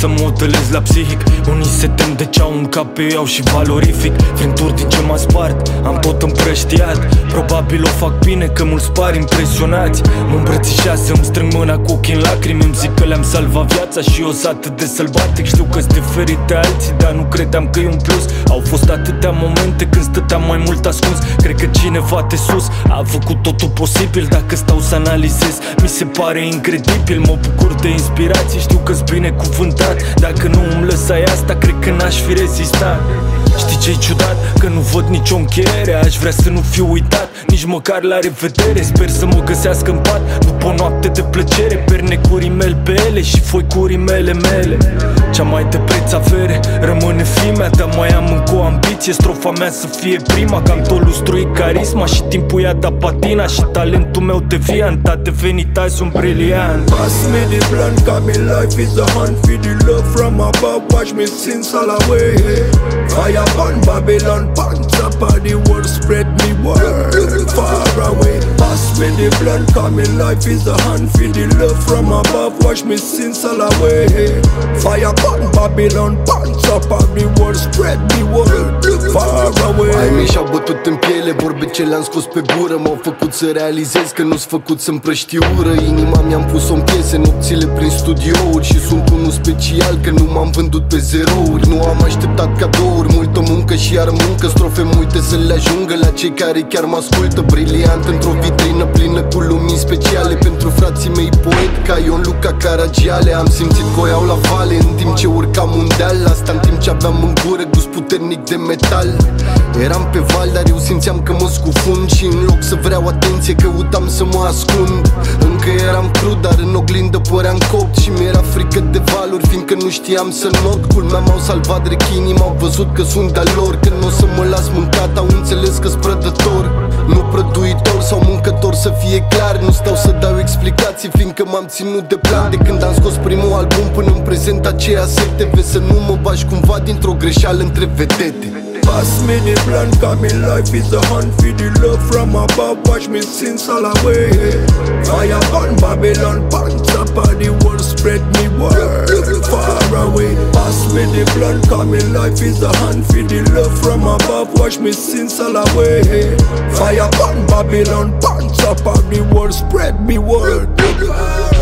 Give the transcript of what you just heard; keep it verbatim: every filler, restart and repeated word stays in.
să modelez la psihic. Unii se tem de ce au un cap pe ei, au și valorific. Frinturi din ce m-a spart, am tot împrăștiat. Probabil o fac bine că mulți par impresionați. Mă îmbrățișează, îmi strâng mâna cu ochii în lacrimi. Îmi zic că le-am salvat viața și eu sunt atât de sălbatic. Știu că-s diferit de alții, dar nu credeam că e un plus. Au fost atâtea momente când stăteam mai mult ascuns. Cred că cineva de sus a făcut totul posibil. Dacă stau să analizez, mi se pare incredibil. Mă bucur de inspirație, știu că-s binecuvântat. Dacă nu îmi lăsai asta, cred că n-aș fi rezistat. Știi ce-i ciudat? Că nu văd nicio încheiere. Aș vrea să nu fiu uitat, nici măcar la revedere. Sper să mă găsească în pat după o noapte de plăcere. Perne cu rimel pe ele și foi cu rimele mele. Cea mai de preț avere rămâne fimea, dar mai am încă o ambiție. Strofa mea să fie prima, că am tot lustruit carisma și timpul i-a dat patina. Și talentul meu deviant a devenit azi un briliant. Pass me the blunt, cause me life is a hunt for the love from above. Watch me sins all away. Fire burn Babylon, on top of the world, spread me word far away. Pass me the blunt, cause me life is a hunt for the love from above. Watch me sins all away. Fire burn Babylon, on top of the world, spread me word far away. Ai mei și-au bătut în piele vorbe ce le-am scos pe gură. M-au făcut să realizez că nu-s făcut să împrăști ură. Inima mi-am pus-o în piese, nopțile prin studiouri. Și sunt unul special că nu m-am vândut pe zerouri. Nu am așteptat cadouri, multă muncă și iar muncă. Strofe multe să le ajungă la cei care chiar mă ascultă. Briliant într-o vitrină plină cu lumini speciale. Pentru frații mei poet ca Ion Luca Caragiale. Am simțit că o iau la vale în timp ce urcam un deal. Asta în timp ce aveam în gură gust puternic de metal. Eram pe val, dar eu simțeam că mă scufund. Și în loc să vreau atenție, căutam să mă ascund. Încă eram crud, dar în oglindă păream copt. Și mi-era frică de valuri, fiindcă nu știam să not. Culmea m-au salvat rechinii, m-au văzut că sunt de-a lor. Că n-o să mă las mâncat, au înțeles că-s prădător. Nu prăduitor sau mâncător, să fie clar. Nu stau să dau explicații, fiindcă m-am ținut de plan. De când am scos primul album până în prezent aceea sete. Vezi să nu mă bagi cumva dintr-o greșeală între vedete. Pass me the blunt, cause me life is a hunt for the love from above. Watch me sins all away. Fire burn Babylon, on top of the world, spread me word far away. Pass me the blunt, cause me life is a hunt for the love from above. Watch me sins all away. Fire burn Babylon, on top of the world, spread me word.